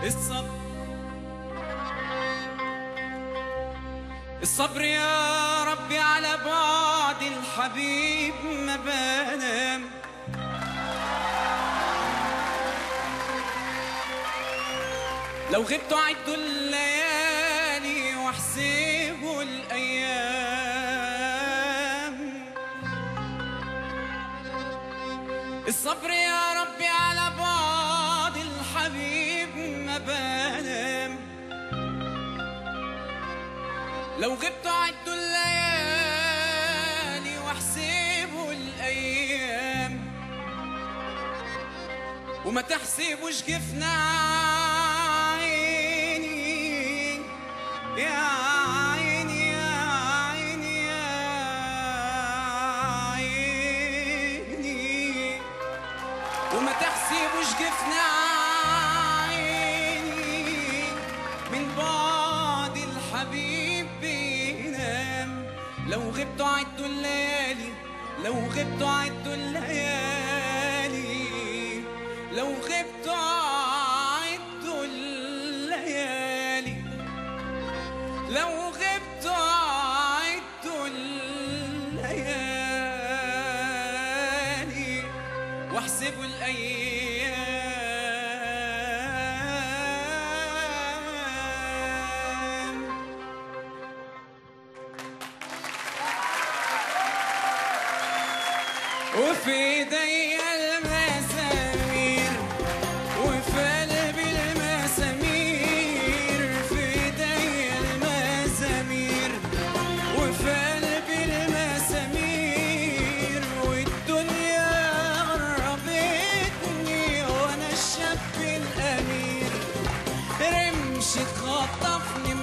الصبر يا ربي على بعد الحبيب ما بنام، لو غبتوا عدوا الليالي واحسبوا الأيام. الصبر يا ربي على بعد الحبيب ما بنام، لو غبتوا عدوا الليالي واحسبوا الأيام، وما تحسبوش جفنا عيني يا عيني يا عيني يا عيني، وما تحسبوش جفنا عيني من بعد الحبيب بينام. لو غبتوا عدوا الليالي، لو غبتوا عدوا الليالي، لو غبتوا عدوا الليالي، لو غبتوا عدوا الليالي واحسبوا الأيام. وفي ايديا المسامير وفي قلبي المسامير، في ايديا المسامير وفي قلبي المسامير، والدنيا قربتني وانا الشاب الامير، رمش خطفني